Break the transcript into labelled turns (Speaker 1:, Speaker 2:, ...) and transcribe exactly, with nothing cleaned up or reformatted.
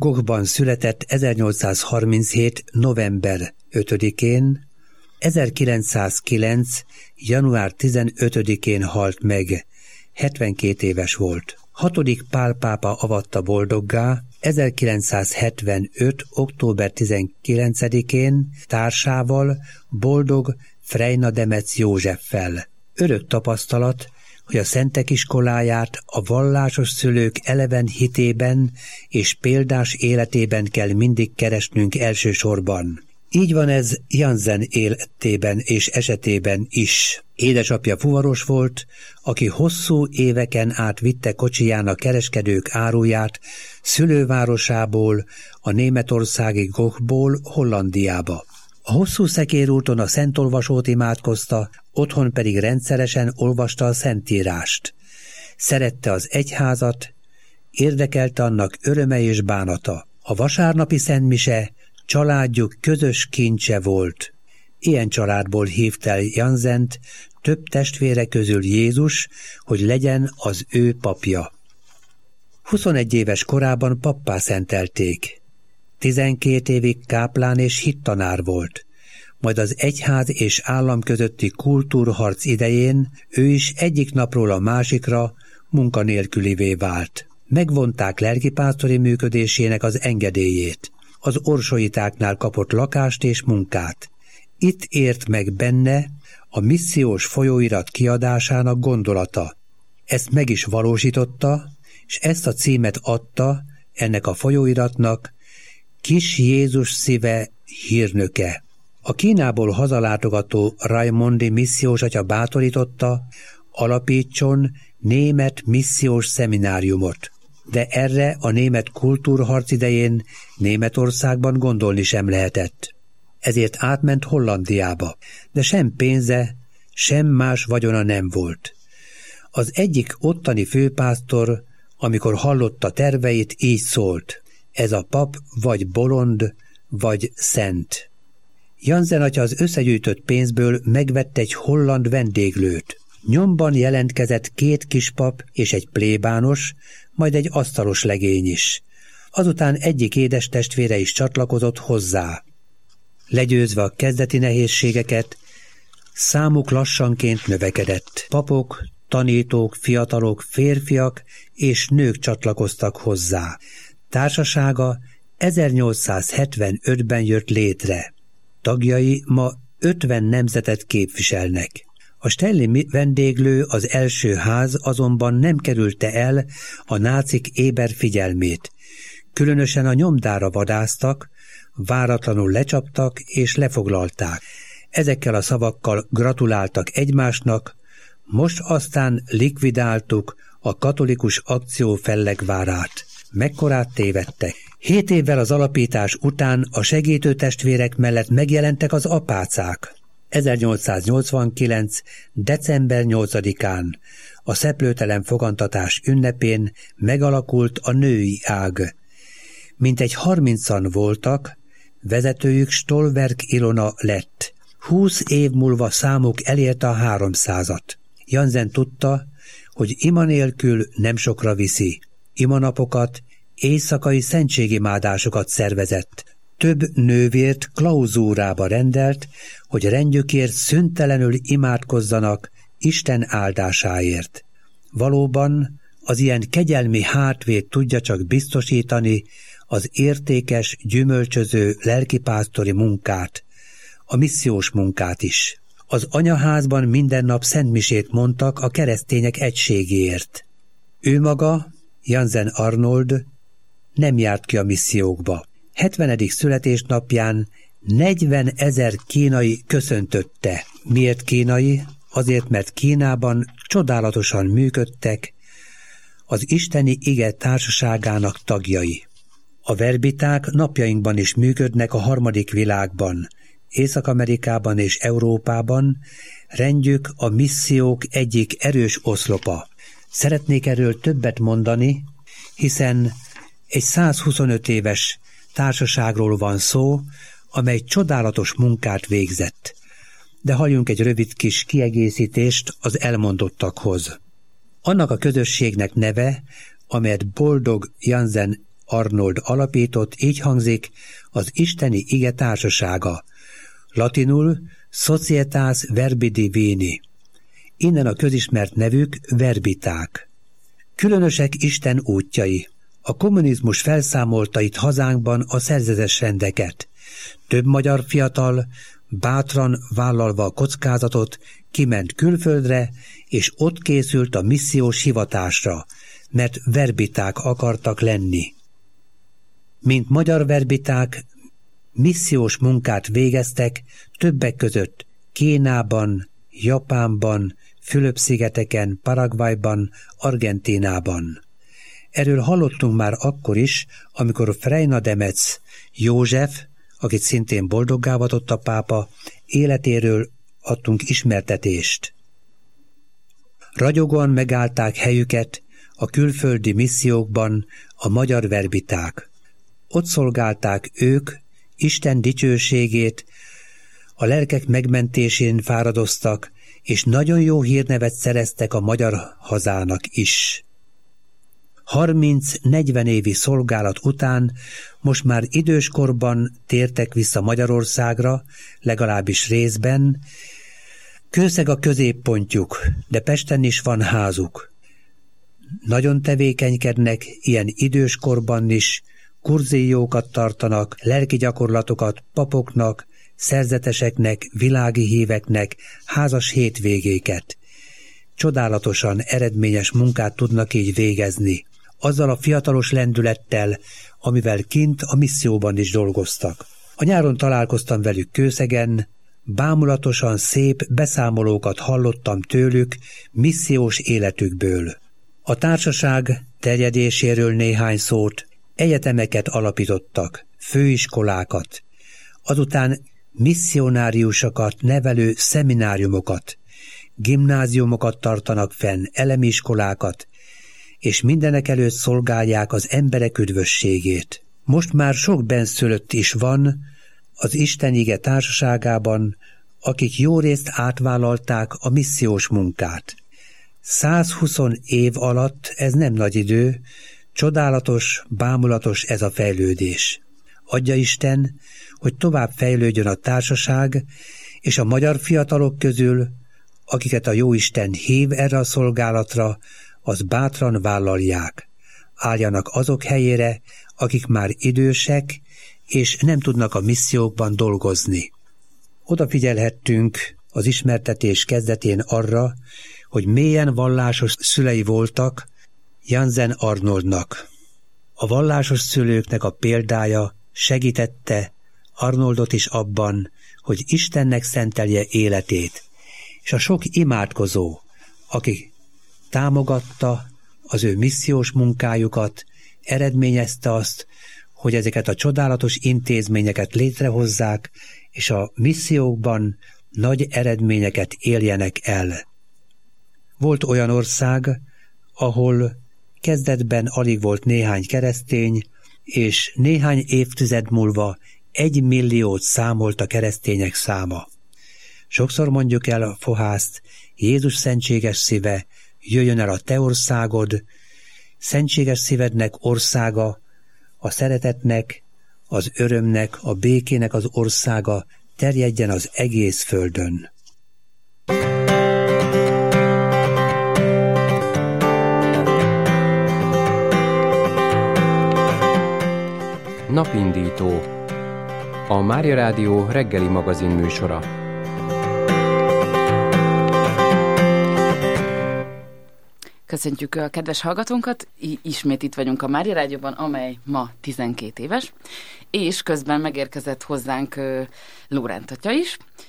Speaker 1: Gochban született ezernyolcszázharminchét. november ötödikén, ezerkilencszázkilenc. január tizenötödikén halt meg, hetvenkét éves volt. Hatodik Pál pápa avatta boldoggá ezerkilencszázhetvenöt. október tizenkilencedikén társával, Boldog Frejna Demec Józseffel. Örök tapasztalat, hogy a szentek iskoláját a vallásos szülők eleven hitében és példás életében kell mindig keresnünk elsősorban. Így van ez Jansen életében és esetében is. Édesapja fuvaros volt, aki hosszú éveken át vitte kocsijának kereskedők áruját szülővárosából, a németországi Gochból Hollandiába. A hosszú szekérúton a szentolvasót imádkozta, otthon pedig rendszeresen olvasta a szentírást. Szerette az egyházat, érdekelte annak öröme és bánata. A vasárnapi szentmise családjuk közös kincse volt. Ilyen családból hívt el Jansent több testvére közül Jézus, hogy legyen az ő papja. huszonegy éves korában pappá szentelték. tizenkét évig káplán és hittanár volt, majd az egyház és állam közötti kultúrharc idején ő is egyik napról a másikra munkanélkülivé vált. Megvonták lelkipásztori működésének az engedélyét. Az orsoitáknál kapott lakást és munkát. Itt ért meg benne a missziós folyóirat kiadásának gondolata. Ezt meg is valósította, és ezt a címet adta ennek a folyóiratnak, Kis Jézus szíve hírnöke. A Kínából hazalátogató Raimondi missziós atya bátorította, alapítson német missziós szemináriumot. De erre a német kultúrharc idején Németországban gondolni sem lehetett. Ezért átment Hollandiába, de sem pénze, sem más vagyona nem volt. Az egyik ottani főpásztor, amikor hallotta terveit, így szólt: ez a pap vagy bolond, vagy szent. Jansen atya az összegyűjtött pénzből megvett egy holland vendéglőt. Nyomban jelentkezett két kispap és egy plébános, majd egy asztalos legény is. Azután egyik édes testvére is csatlakozott hozzá. Legyőzve a kezdeti nehézségeket, számuk lassanként növekedett. Papok, tanítók, fiatalok, férfiak és nők csatlakoztak hozzá. Társasága ezernyolcszázhetvenötben jött létre. Tagjai ma ötven nemzetet képviselnek. A stelli vendéglő, az első ház azonban nem kerülte el a nácik éber figyelmét. Különösen a nyomdára vadáztak, váratlanul lecsaptak és lefoglalták. Ezekkel a szavakkal gratuláltak egymásnak, most aztán likvidáltuk a katolikus akció fellegvárát. Mekkorát tévedtek. Hét évvel az alapítás után a segítő testvérek mellett megjelentek az apácák. ezernyolcszáznyolcvankilenc. december nyolcadikán a szeplőtelen fogantatás ünnepén megalakult a női ág. Mintegy harmincan voltak, vezetőjük Stolberg Ilona lett. Húsz év múlva számuk elérte a háromszázat. Jansen tudta, hogy ima nélkül nem sokra viszi. Imanapokat, éjszakai szentségimádásokat szervezett. Több nővért klauzúrába rendelt, hogy rendjükért szüntelenül imádkozzanak Isten áldásáért. Valóban az ilyen kegyelmi hátvét tudja csak biztosítani az értékes, gyümölcsöző lelkipásztori munkát, a missziós munkát is. Az anyaházban minden nap szentmisét mondtak a keresztények egységéért. Ő maga, Jansen Arnold, nem járt ki a missziókba. hetvenedik születésnapján negyvenezer kínai köszöntötte. Miért kínai? Azért, mert Kínában csodálatosan működtek az isteni ige társaságának tagjai. A verbiták napjainkban is működnek a harmadik világban, Észak-Amerikában és Európában, rendjük a missziók egyik erős oszlopa. Szeretnék erről többet mondani, hiszen egy százhuszonöt éves társaságról van szó, amely csodálatos munkát végzett. De halljunk egy rövid kis kiegészítést az elmondottakhoz. Annak a közösségnek neve, amelyet Boldog Jansen Arnold alapított, így hangzik az isteni ige társasága, latinul Societas Verbi Divini. Innen a közismert nevük verbiták. Különösek Isten útjai. A kommunizmus felszámolta itt hazánkban a szerzetes rendeket. Több magyar fiatal, bátran vállalva a kockázatot, kiment külföldre, és ott készült a missziós hivatásra, mert verbiták akartak lenni. Mint magyar verbiták, missziós munkát végeztek többek között Kínában, Japánban, Fülöp-szigeteken, Paraguayban, Argentínában. Erről hallottunk már akkor is, amikor Frejna Demec József, akit szintén boldoggá avatott a pápa, életéről adtunk ismertetést. Ragyogóan megállták helyüket a külföldi missziókban a magyar verbiták. Ott szolgálták ők Isten dicsőségét, a lelkek megmentésén fáradoztak, és nagyon jó hírnevet szereztek a magyar hazának is. harminc-negyven évi szolgálat után most már időskorban tértek vissza Magyarországra, legalábbis részben. Kőszeg a középpontjuk, de Pesten is van házuk. Nagyon tevékenykednek, ilyen időskorban is, kurziókat tartanak, lelki gyakorlatokat papoknak, szerzeteseknek, világi híveknek, házas hétvégéket. Csodálatosan eredményes munkát tudnak így végezni, azzal a fiatalos lendülettel, amivel kint a misszióban is dolgoztak. A nyáron találkoztam velük Kőszegen, bámulatosan szép beszámolókat hallottam tőlük missziós életükből. A társaság terjedéséről néhány szót, egyetemeket alapítottak, főiskolákat, azután misszionáriusokat nevelő szemináriumokat, gimnáziumokat tartanak fenn, elemi iskolákat, és mindenek előtt szolgálják az emberek üdvösségét. Most már sok benszülött is van az Isten ige társaságában, akik jó részt átvállalták a missziós munkát. százhúsz év alatt ez nem nagy idő, csodálatos, bámulatos ez a fejlődés. Adja Isten, hogy tovább fejlődjön a társaság, és a magyar fiatalok közül, akiket a Jóisten hív erre a szolgálatra, az bátran vállalják. Álljanak azok helyére, akik már idősek, és nem tudnak a missziókban dolgozni. Odafigyelhettünk az ismertetés kezdetén arra, hogy mélyen vallásos szülei voltak Jansen Arnoldnak. A vallásos szülőknek a példája segítette Arnoldot is abban, hogy Istennek szentelje életét, és a sok imádkozó, aki támogatta az ő missziós munkájukat, eredményezte azt, hogy ezeket a csodálatos intézményeket létrehozzák, és a missziókban nagy eredményeket éljenek el. Volt olyan ország, ahol kezdetben alig volt néhány keresztény, és néhány évtized múlva egy milliót számolt a keresztények száma. Sokszor mondjuk el a fohászt, Jézus szentséges szíve, jöjjön el a te országod, szentséges szívednek országa, a szeretetnek, az örömnek, a békének az országa terjedjen az egész földön.
Speaker 2: Napindító. A Mária Rádió reggeli magazin műsora.
Speaker 3: Köszöntjük a kedves hallgatónkat, ismét itt vagyunk a Mária Rádióban, amely ma tizenkét éves, és közben megérkezett hozzánk Lórent atya is.